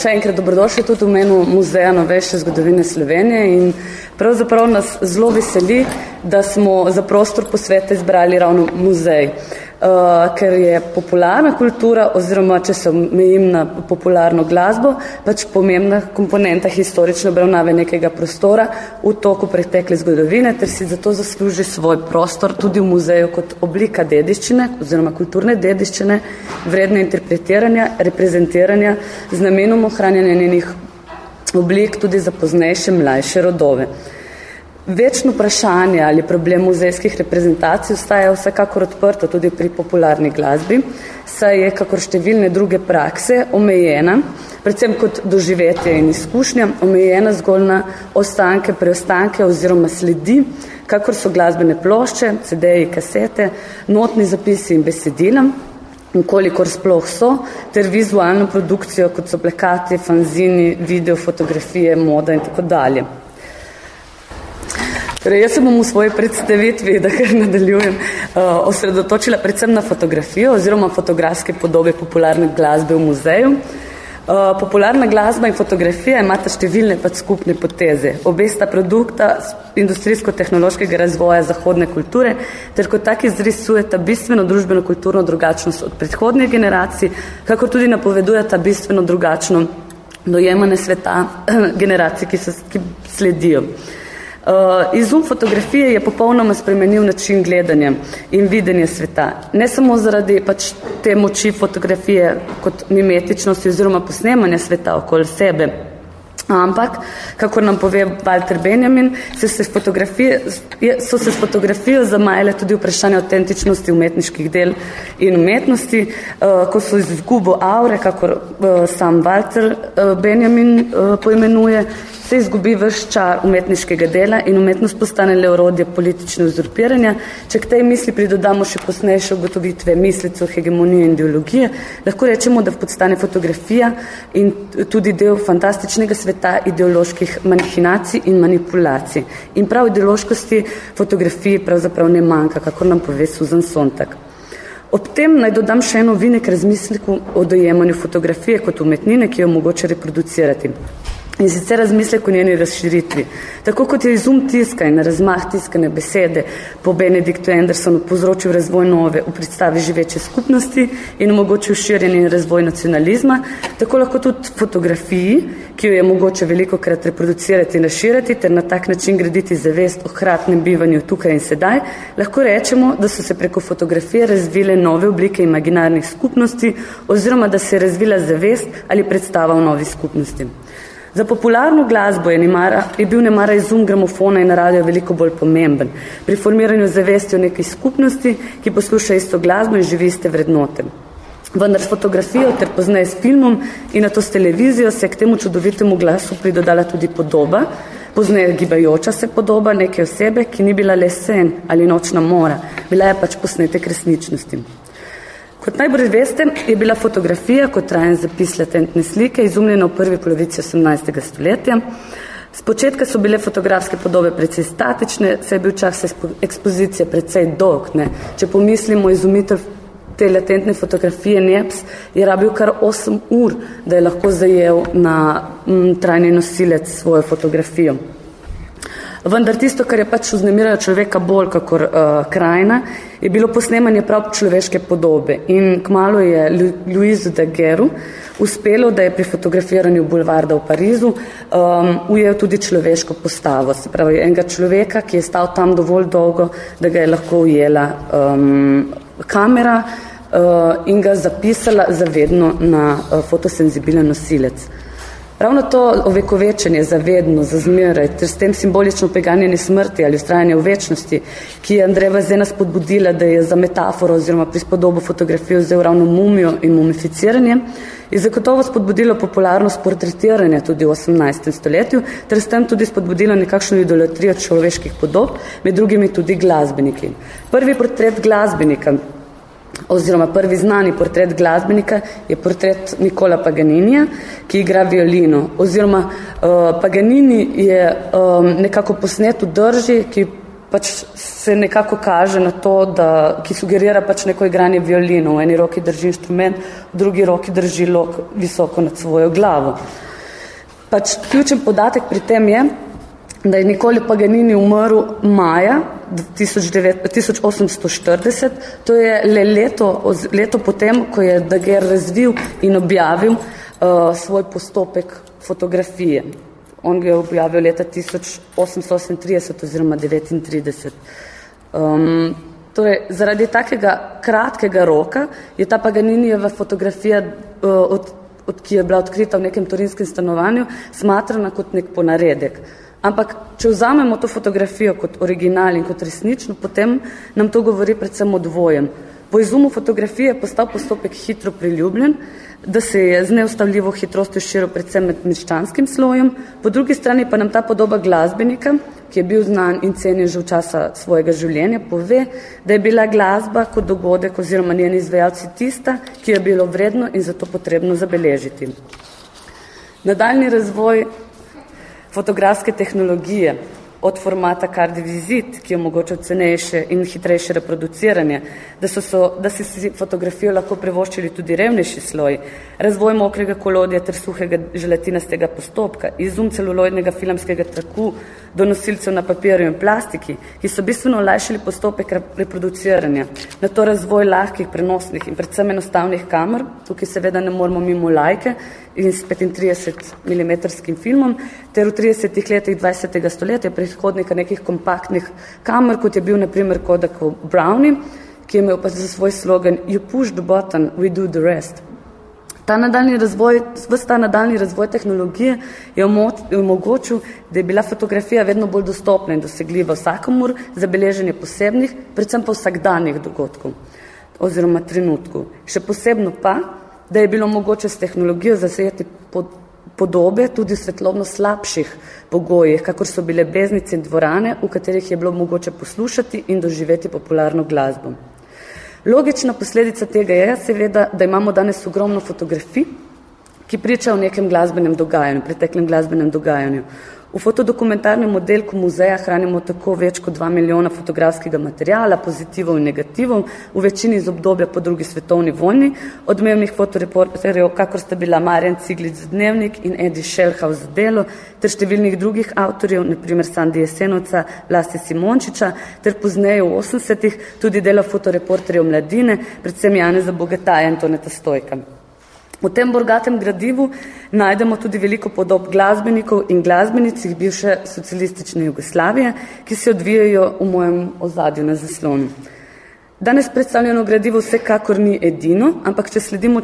Še enkrat dobrodošli tudi v imenu Muzeja novejše zgodovine Slovenije in pravzaprav nas zelo veseli, da smo za prostor posveta izbrali ravno muzej. Ker je popularna kultura oziroma, če se omejim na popularno glasbo, pač pomembna komponenta historične obravnave nekega prostora v toku pretekle zgodovine, ter si zato zasluži svoj prostor tudi v muzeju kot oblika dediščine oziroma kulturne dediščine, vredne interpretiranja, reprezentiranja z namenom ohranjanja njenih oblik tudi za poznejše mlajše rodove. Večno vprašanje ali problem muzejskih reprezentacij ostaja vsekakor odprto tudi pri popularni glasbi, saj je, kakor številne druge prakse, omejena, predvsem kot doživetje in izkušnja, omejena zgolj na ostanke, preostanke oziroma sledi, kakor so glasbene plošče, CD-ji, kasete, notni zapisi in besedila, kolikor sploh so, ter vizualno produkcijo, kot so plakati, fanzini, video, fotografije, moda in tako dalje. Torej, jaz se bom v svoji predstavitvi, da kar nadaljujem, osredotočila predvsem na fotografijo oziroma fotografske podobe popularne glasbe v muzeju. Popularna glasba in fotografija imata številne pač skupne poteze. Obe sta produkta industrijsko-tehnološkega razvoja zahodne kulture, ter kot tak izrisujeta bistveno družbeno-kulturno drugačnost od predhodnih generacij, kakor tudi napovedujeta bistveno drugačno dojemanje sveta generacij, ki sledijo. Izum fotografije je popolnoma spremenil način gledanja in videnja sveta. Ne samo zaradi pač te moči fotografije kot mimetičnosti oziroma posnemanja sveta okoli sebe, ampak, kakor nam pove Walter Benjamin, so se s fotografijo zamajale tudi vprašanje avtentičnosti umetniških del in umetnosti, ko so izgubo aure, kakor sam Walter Benjamin poimenuje, se izgubi vrš čar umetniškega dela in umetnost postane le orodje politične uzurpiranja. Če k tej misli pridodamo še posnejše ugotovitve mislicev, hegemonije in ideologije, lahko rečemo, da postane fotografija in tudi del fantastičnega sveta ideoloških mahinacij in manipulacij. In prav ideološkosti fotografiji pravzaprav ne manjka, kako nam pove Susan Sontag. Ob tem naj dodam še eno vinek razmisleku o dojemanju fotografije kot umetnine, ki jo mogoče reproducirati. In sicer razmislek o njeni razširitvi. Tako kot je izum tiska in razmah tiskane besede po Benediktu Andersonu povzročil razvoj nove v predstavi živeče skupnosti in omogočil širjenje in razvoj nacionalizma, tako lahko tudi fotografiji, ki jo je mogoče velikokrat reproducirati in razširiti ter na tak način graditi zavest o hkratnem bivanju tukaj in sedaj, lahko rečemo, da so se preko fotografije razvile nove oblike imaginarnih skupnosti oziroma da se je razvila zavest ali predstava o novi skupnosti. Za popularno glasbo je bil nemara izum gramofona in radio veliko bolj pomemben pri formiranju zavesti o neki skupnosti, ki posluša isto glasbo in živi iste vrednote. Vendar s fotografijo ter pozneje s filmom in nato s televizijo se je k temu čudovitemu glasu pridodala tudi podoba, pozneje gibajoča se podoba neke osebe, ki ni bila le sen ali nočna mora, bila je pač posnetek resničnosti. Kot najbolj veste, je bila fotografija kot trajen zapis latentne slike izumljena v prvi polovici 18. stoletja. Spočetka so bile fotografske podobe precej statične, saj je bil čas ekspozicije precej dolg. Če pomislimo, izumitelj te latentne fotografije Niepce je rabil kar 8 ur, da je lahko zajel na trajni nosilec svojo fotografijo. Vendar tisto, kar je pač vznemiralo človeka bolj kakor krajina, je bilo posnemanje prav človeške podobe. In kmalu je Louisu Daguerreu uspelo, da je pri fotografiranju bulvarda v Parizu ujel tudi človeško postavo. Se pravi, enega človeka, ki je stal tam dovolj dolgo, da ga je lahko ujela kamera in ga zapisala zavedno na fotosenzibilen nosilec. Ravno to ovekovečenje zavedno, za zmeraj, ter s tem simbolično preganjanje smrti ali vztrajanje v večnosti, ki je Andreja Vazena spodbudila, da je za metaforo oziroma prispodobo fotografijo vzel ravno mumijo in mumificiranje, je zagotovo spodbudilo popularnost portretiranja tudi v 18. stoletju, ter s tem tudi spodbudilo nekakšno idolatrijo človeških podob, med drugimi tudi glasbeniki. Prvi portret glasbenika oziroma prvi znani portret glasbenika je portret Nicola Paganinija, ki igra violino. Oziroma Paganini je nekako posnet v drži, ki pač se nekako kaže na to, ki sugerira pač neko igranje violino. V eni roki drži inštrument, v drugi roki drži lok visoko nad svojo glavo. Pač ključen podatek pri tem je, da je Niccolo Paganini umrl maja 1840, to je le leto potem, ko je Daguerre razvil in objavil svoj postopek fotografije. On ga je objavil leta 1838 oziroma 39. Torej, zaradi takega kratkega roka je ta Paganinijeva fotografija, ki je bila odkrita v nekem torinskem stanovanju, smatrana kot nek ponaredek. Ampak, če vzamemo to fotografijo kot original in kot resnično, potem nam to govori predvsem o dvojem. Po izumu fotografije je postal postopek hitro priljubljen, da se je z neustavljivo hitrostjo širil predvsem med meščanskim slojem, po drugi strani pa nam ta podoba glasbenika, ki je bil znan in cenjen že v časa svojega življenja, pove, da je bila glasba kot dogodek oziroma njeni izvajalci tista, ki je bilo vredno in zato potrebno zabeležiti. Nadaljni razvoj fotografske tehnologije od formata carte visite, ki je omogočal cenejše in hitrejše reproduciranje, da si fotografijo lahko privoščili tudi revnejši sloj, razvoj mokrega kolodja ter suhega želatinastega postopka, izum celuloidnega filmskega traku do nosilcev na papirju in plastiki, ki so bistveno olajšali postopek reproduciranja, na to razvoj lahkih, prenosnih in predvsem enostavnih kamer, tukaj seveda ne moramo mimo Leica in s 35 mm filmom, ter v 30 letih 20. stoletja predhodnika nekih kompaktnih kamer, kot je bil na primer Kodak Brownie, ki je imel pa za svoj slogan You push the button, we do the rest. Ta nadaljni razvoj tehnologije je omogočil, da je bila fotografija vedno bolj dostopna in dosegljiva vsakomur za beleženje posebnih, predvsem pa vsakdanjih dogodkov oziroma trenutkov. Še posebno pa, da je bilo mogoče s tehnologijo zasejati podobe tudi v svetlobno slabših pogojih, kakor so bile beznice in dvorane, v katerih je bilo mogoče poslušati in doživeti popularno glasbo. Logična posledica tega je seveda, da imamo danes ogromno fotografij, ki pričajo o nekem glasbenem dogajanju, preteklem glasbenem dogajanju. V fotodokumentarnem oddelku muzeja hranimo tako več kot 2 milijona fotografskega materiala, pozitivov in negativov, v večini iz obdobja po drugi svetovni vojni, odmevnih fotoreporterjev, kakor sta bila Marjan Ciglič za Dnevnik in Edi Šelhaus za Delo, ter številnih drugih avtorjev, na primer Sandi Jesenovca, Vlasti Simončiča, ter pozneje v 80-ih tudi dela fotoreporterjev Mladine, predvsem Janeza Bogataja in Toneta Stojka. V tem bogatem gradivu najdemo tudi veliko podob glasbenikov in glasbenic bivše socialistične Jugoslavije, ki se odvijajo v mojem ozadju na zaslonu. Danes predstavljeno gradivo vsekakor ni edino, ampak če sledimo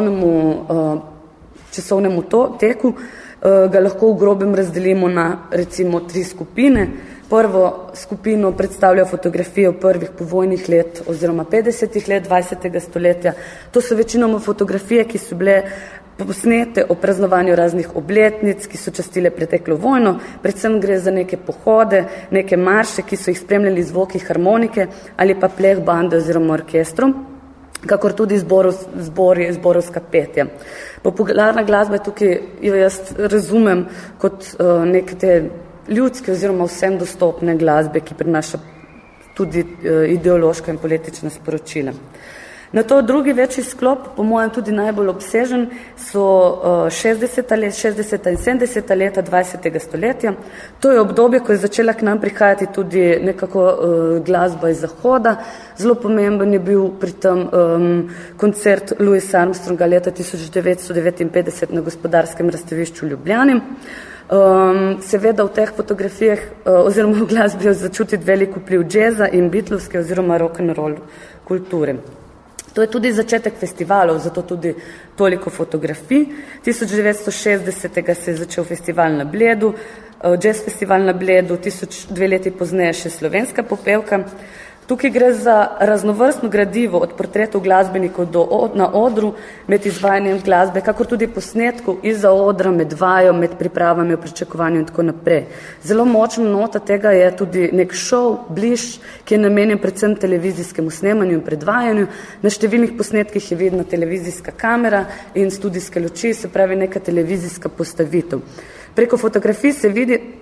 časovnemu teku, ga lahko v grobem razdelimo na recimo 3 skupine. Prvo skupino predstavljajo fotografije v prvih povojnih let oziroma 50 let 20. stoletja. To so večinoma fotografije, ki so bile posnete o praznovanju raznih obletnic, ki so častile preteklo vojno, predvsem gre za neke pohode, neke marše, ki so jih spremljali zvoki harmonike ali pa pleh bande oziroma orkestrom, kakor tudi zborovska petja. Popularna glasba tukaj jo jaz razumem kot neke te ljudske oziroma vsem dostopne glasbe, ki prinaša tudi ideološka in politična sporočila. Na to drugi večji sklop, po mojem tudi najbolj obsežen, so 60. in 70. leta 20. stoletja. To je obdobje, ko je začela k nam prihajati tudi nekako glasba iz Zahoda. Zelo pomemben je bil pri tem koncert Louisa Armstronga leta 1959 na Gospodarskem razstavišču v Ljubljani. Seveda v teh fotografijah oziroma v glasbi začutiti velik vpliv džeza in beatlovske oziroma rock'n'roll kulture. To je tudi začetek festivalov, zato tudi toliko fotografij. 1960. se je začel festival na Bledu, jazz festival na Bledu, 2 leti pozneje še slovenska popevka. Tukaj gre za raznovrstno gradivo od portretov glasbenikov na odru, med izvajanjem glasbe, kakor tudi posnetkov izza odra, med vajo, med pripravami v pričakovanju in tako naprej. Zelo močna nota tega je tudi nek šov, blišč, ki je namenjen predvsem televizijskemu snemanju in predvajanju. Na številnih posnetkih je vidna televizijska kamera in studijske luči, se pravi neka televizijska postavitev. Preko fotografij se vidi,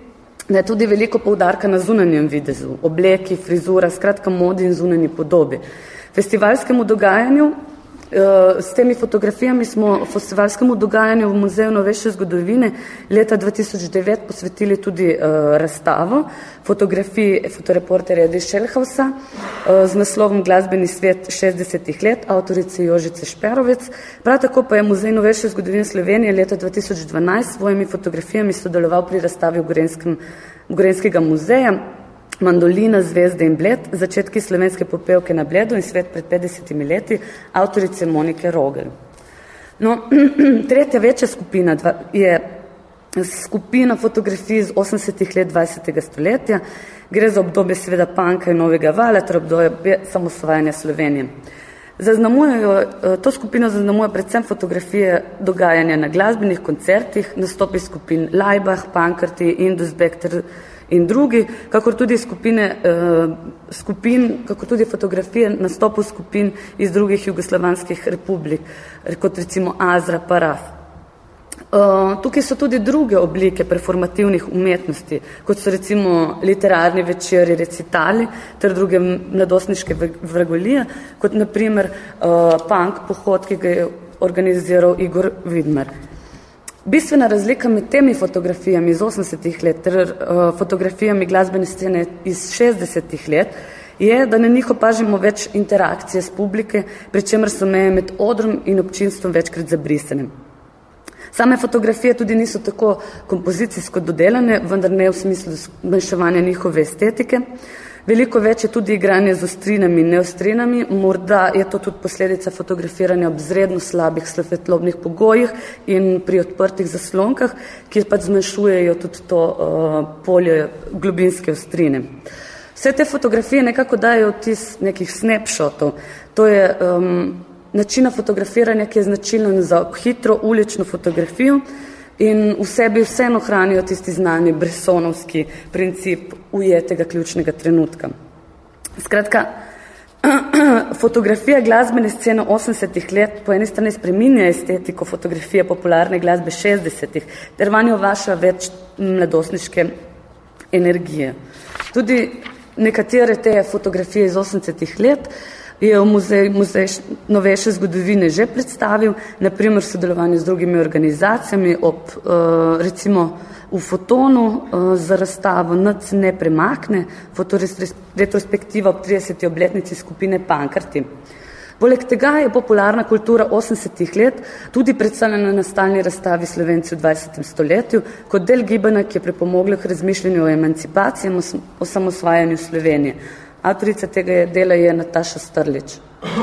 da je tudi veliko poudarka na zunanjem videzu, obleki, frizura, skratka modi in zunanji podobi. Festivalskemu dogajanju S temi fotografijami smo festivalskemu dogajanju v Muzeju novejše zgodovine leta 2009 posvetili tudi razstavo fotografij fotoreporterja Edi Šelhausa z naslovom Glasbeni svet 60 let, avtorice Jožice Šperovec. Prav tako pa je Muzej novejše zgodovine Slovenije leta 2012 s svojimi fotografijami sodeloval pri razstavi Gorenjskega muzeja Mandolina, zvezde in Bled, začetki slovenske popevke na Bledu in svet pred 50 leti, avtorice Monike Rogel. No, tretja večja skupina je skupina fotografij iz 80 let 20. stoletja. Gre za obdobje seveda panka in novega vala, ter obdobje samosvajanja Slovenije. To skupino zaznamuje predvsem fotografije dogajanja na glasbenih koncertih, nastopi skupin Laibach, Pankrti, Indusbeck in drugi, kakor tudi kakor tudi fotografije nastopov skupin iz drugih jugoslovanskih republik, kot recimo Azra, Paraf. Tukaj so tudi druge oblike performativnih umetnosti, kot so recimo literarni večeri, recitali ter druge mladostniške vragolije, kot naprimer punk pohod, ki ga je organiziral Igor Vidmar. Bistvena razlika med temi fotografijami iz 80 let ter fotografijami glasbene scene iz 60 let je, da na njih opažimo več interakcije s publike, pri čemer so meje med odrom in občinstvom večkrat zabrisane. Same fotografije tudi niso tako kompozicijsko dodelane, vendar ne v smislu zmanjševanja njihove estetike. Veliko več je tudi igranje z ostrinami in neostrinami, morda je to tudi posledica fotografiranja ob izredno slabih svetlobnih pogojih in pri odprtih zaslonkah, ki pač zmanjšujejo tudi to polje globinske ostrine. Vse te fotografije nekako dajo vtis nekih snapshotov. To je načina fotografiranja, ki je značilen za hitro ulično fotografijo in v sebi vseeno hranijo tisti znani Bressonovski princip ujetega ključnega trenutka. Skratka, fotografija glasbene scene 80 let po eni strani spreminja estetiko fotografije popularne glasbe 60-ih, ter vanjo vaša več mladostniške energije. Tudi nekatere te fotografije iz 80 let je v Muzej novejše zgodovine že predstavil, naprimer v sodelovanju z drugimi organizacijami recimo v Fotonu za razstavo Noč ne premakne, fotoretrospektiva ob 30. obletnici skupine Pankrti. Poleg tega je popularna kultura 80 let tudi predstavljena na stalni razstavi Slovenci v 20. stoletju kot del gibanja, ki je pripomoglo k razmišljanju o emancipaciji in osamosvajanju Slovenije. Avtorica tega dela je Nataša Strlič.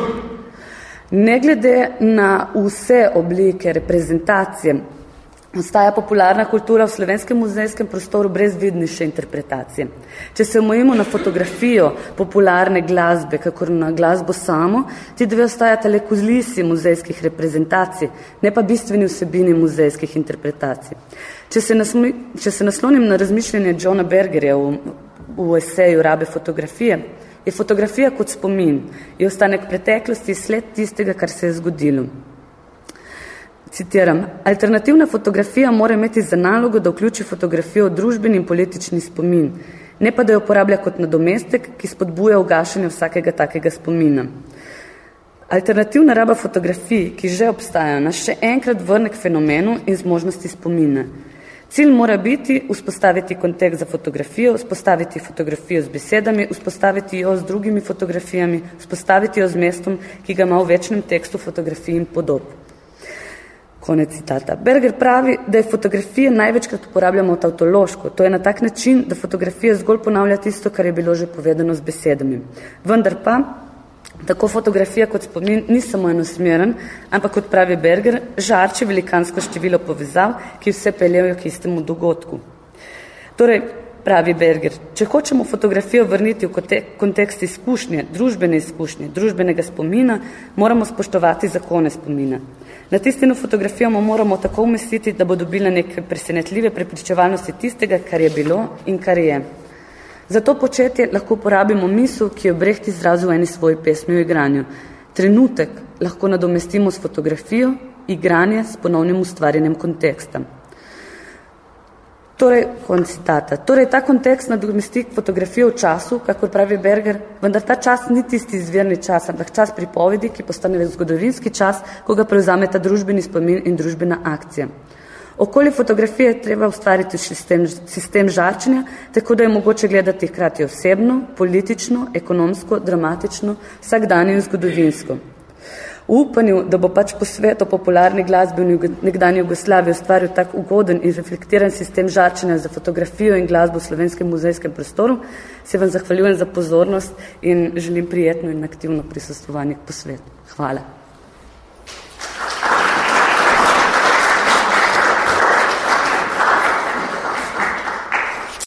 Ne glede na vse oblike reprezentacije, ostaja popularna kultura v slovenskem muzejskem prostoru brez vidnejše interpretacije. Če se omejimo na fotografijo popularne glasbe, kakor na glasbo samo, ti dve ostajata le kozlisi muzejskih reprezentacij, ne pa bistveni vsebini muzejskih interpretacij. Če se naslonim na razmišljanje Johna Bergerja v eseju Rabe fotografije, je fotografija kot spomin, je ostanek preteklosti, sled tistega, kar se je zgodilo. Citiram, alternativna fotografija mora imeti za nalogo, da vključi fotografijo v družbeni in politični spomin, ne pa da jo uporablja kot nadomestek, ki spodbuja ugašanje vsakega takega spomina. Alternativna raba fotografij, ki že obstajajo, nas še enkrat vrne k fenomenu in zmožnosti spomina. Cilj mora biti vzpostaviti kontekst za fotografijo, vzpostaviti fotografijo z besedami, vzpostaviti jo z drugimi fotografijami, vzpostaviti jo z mestom, ki ga ima v večnem tekstu fotografij in podob. Konec citata. Berger pravi, da je fotografije največkrat uporabljamo tautološko, to je na tak način, da fotografija zgolj ponavlja tisto, kar je bilo že povedano z besedami. Vendar pa, tako fotografija kot spomin ni samo enosmeren, ampak kot pravi Berger, žarči velikansko število povezav, ki vse peljejo k istemu dogodku. Torej, pravi Berger, če hočemo fotografijo vrniti v kontekst izkušnje, družbenega spomina, moramo spoštovati zakone spomina. Na tistino fotografijo moramo tako umestiti, da bo dobila neke presenetljive prepričevalnosti tistega, kar je bilo in kar je. Za to početje lahko uporabimo misel, ki je Brecht izrazil v eni svoji pesmi o igranju. Trenutek lahko nadomestimo s fotografijo, igranje s ponovnim ustvarjanjem konteksta. konec citata. Torej, ta kontekst nadomesti fotografijo v času, kakor pravi Berger, vendar ta čas ni tisti izvirni čas, ampak čas pripovedi, ki postane zgodovinski čas, ko ga prevzame ta družbeni spomin in družbena akcija. Okoli fotografije je treba ustvariti sistem žarčenja, tako da je mogoče gledati hkrati osebno, politično, ekonomsko, dramatično, vsakdanje in zgodovinsko. V upanju, da bo pač po svetu popularni glasbi v nekdanji Jugoslaviji ustvaril tak ugoden in reflektiran sistem žarčenja za fotografijo in glasbo v slovenskem muzejskem prostoru, se vam zahvaljujem za pozornost in želim prijetno in aktivno prisostvovanje k posvetu. Hvala.